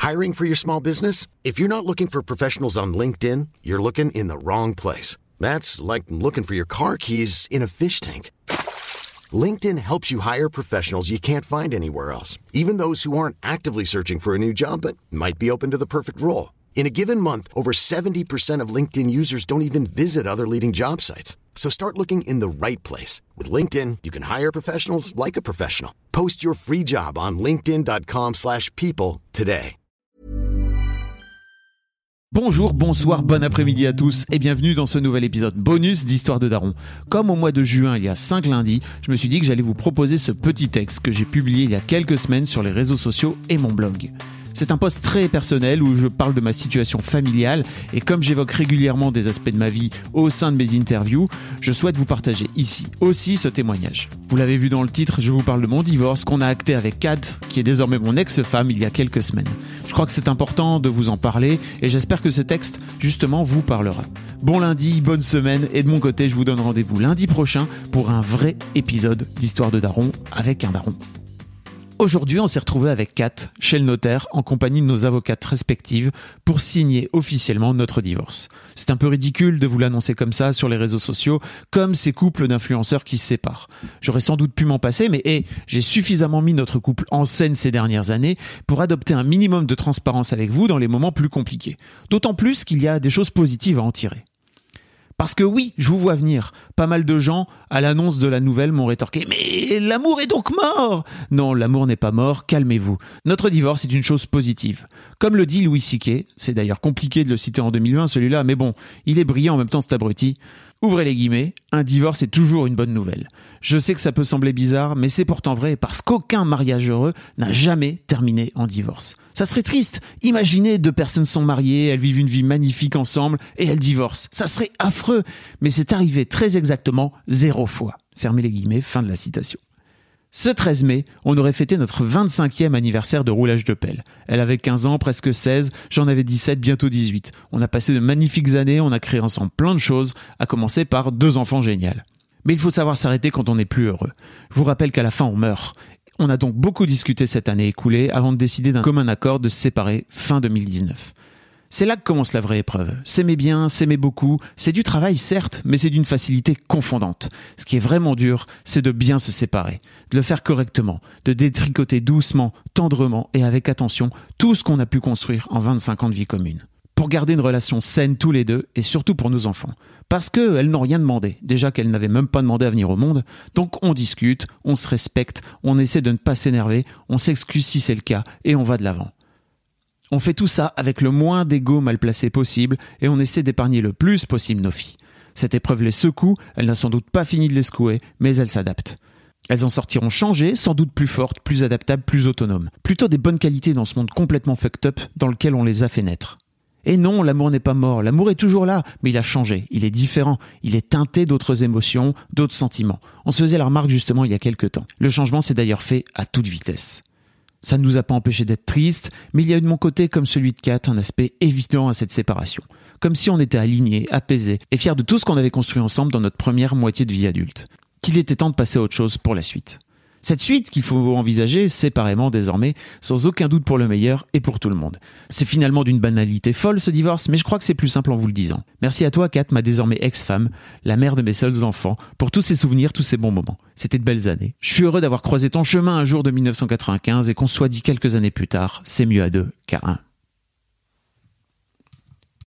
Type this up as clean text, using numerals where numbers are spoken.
Hiring for your small business? If you're not looking for professionals on LinkedIn, you're looking in the wrong place. That's like looking for your car keys in a fish tank. LinkedIn helps you hire professionals you can't find anywhere else, even those who aren't actively searching for a new job but might be open to the perfect role. In a given month, over 70% of LinkedIn users don't even visit other leading job sites. So start looking in the right place. With LinkedIn, you can hire professionals like a professional. Post your free job on linkedin.com/people today. Bonjour, bonsoir, bon après-midi à tous et bienvenue dans ce nouvel épisode bonus d'Histoire de Daron. Comme au mois de juin, il y a 5 lundis, je me suis dit que j'allais vous proposer ce petit texte que j'ai publié il y a quelques semaines sur les réseaux sociaux et mon blog. C'est un post très personnel où je parle de ma situation familiale et comme j'évoque régulièrement des aspects de ma vie au sein de mes interviews, je souhaite vous partager ici aussi ce témoignage. Vous l'avez vu dans le titre, je vous parle de mon divorce qu'on a acté avec Kat, qui est désormais mon ex-femme il y a quelques semaines. Je crois que c'est important de vous en parler et j'espère que ce texte, justement, vous parlera. Bon lundi, bonne semaine et de mon côté, je vous donne rendez-vous lundi prochain pour un vrai épisode d'Histoire de Daron avec un daron. Aujourd'hui, on s'est retrouvé avec Kat, chez le notaire, en compagnie de nos avocates respectives, pour signer officiellement notre divorce. C'est un peu ridicule de vous l'annoncer comme ça sur les réseaux sociaux, comme ces couples d'influenceurs qui se séparent. J'aurais sans doute pu m'en passer, mais j'ai suffisamment mis notre couple en scène ces dernières années pour adopter un minimum de transparence avec vous dans les moments plus compliqués. D'autant plus qu'il y a des choses positives à en tirer. Parce que oui, je vous vois venir. Pas mal de gens, à l'annonce de la nouvelle, m'ont rétorqué « Mais l'amour est donc mort !» Non, l'amour n'est pas mort, calmez-vous. Notre divorce est une chose positive. Comme le dit Louis C.K., c'est d'ailleurs compliqué de le citer en 2020 celui-là, mais bon, il est brillant en même temps cet abruti. Ouvrez les guillemets, un divorce est toujours une bonne nouvelle. Je sais que ça peut sembler bizarre, mais c'est pourtant vrai parce qu'aucun mariage heureux n'a jamais terminé en divorce. Ça serait triste. Imaginez 2 personnes sont mariées, elles vivent une vie magnifique ensemble et elles divorcent. Ça serait affreux. Mais c'est arrivé très exactement 0 fois. Fermez les guillemets, fin de la citation. Ce 13 mai, on aurait fêté notre 25e anniversaire de roulage de pelle. Elle avait 15 ans, presque 16, j'en avais 17, bientôt 18. On a passé de magnifiques années, on a créé ensemble plein de choses, à commencer par 2 enfants géniaux. Mais il faut savoir s'arrêter quand on n'est plus heureux. Je vous rappelle qu'à la fin, on meurt. On a donc beaucoup discuté cette année écoulée avant de décider d'un commun accord de se séparer fin 2019. C'est là que commence la vraie épreuve. S'aimer bien, s'aimer beaucoup, c'est du travail certes, mais c'est d'une facilité confondante. Ce qui est vraiment dur, c'est de bien se séparer, de le faire correctement, de détricoter doucement, tendrement et avec attention tout ce qu'on a pu construire en 25 ans de vie commune. Pour garder une relation saine tous les deux et surtout pour nos enfants. Parce qu'elles n'ont rien demandé, déjà qu'elles n'avaient même pas demandé à venir au monde, donc on discute, on se respecte, on essaie de ne pas s'énerver, on s'excuse si c'est le cas et on va de l'avant. On fait tout ça avec le moins d'ego mal placé possible et on essaie d'épargner le plus possible nos filles. Cette épreuve les secoue, elle n'a sans doute pas fini de les secouer, mais elles s'adaptent. Elles en sortiront changées, sans doute plus fortes, plus adaptables, plus autonomes. Plutôt des bonnes qualités dans ce monde complètement fucked up dans lequel on les a fait naître. Et non, l'amour n'est pas mort, l'amour est toujours là, mais il a changé, il est différent, il est teinté d'autres émotions, d'autres sentiments. On se faisait la remarque justement il y a quelques temps. Le changement s'est d'ailleurs fait à toute vitesse. Ça ne nous a pas empêché d'être tristes, mais il y a eu de mon côté, comme celui de Kat, un aspect évident à cette séparation. Comme si on était alignés, apaisés et fiers de tout ce qu'on avait construit ensemble dans notre première moitié de vie adulte. Qu'il était temps de passer à autre chose pour la suite. Cette suite qu'il faut envisager séparément désormais, sans aucun doute pour le meilleur et pour tout le monde. C'est finalement d'une banalité folle ce divorce, mais je crois que c'est plus simple en vous le disant. Merci à toi Kat, ma désormais ex-femme, la mère de mes seuls enfants, pour tous ces souvenirs, tous ces bons moments. C'était de belles années. Je suis heureux d'avoir croisé ton chemin un jour de 1995 et qu'on se soit dit quelques années plus tard, c'est mieux à 2 qu'à 1.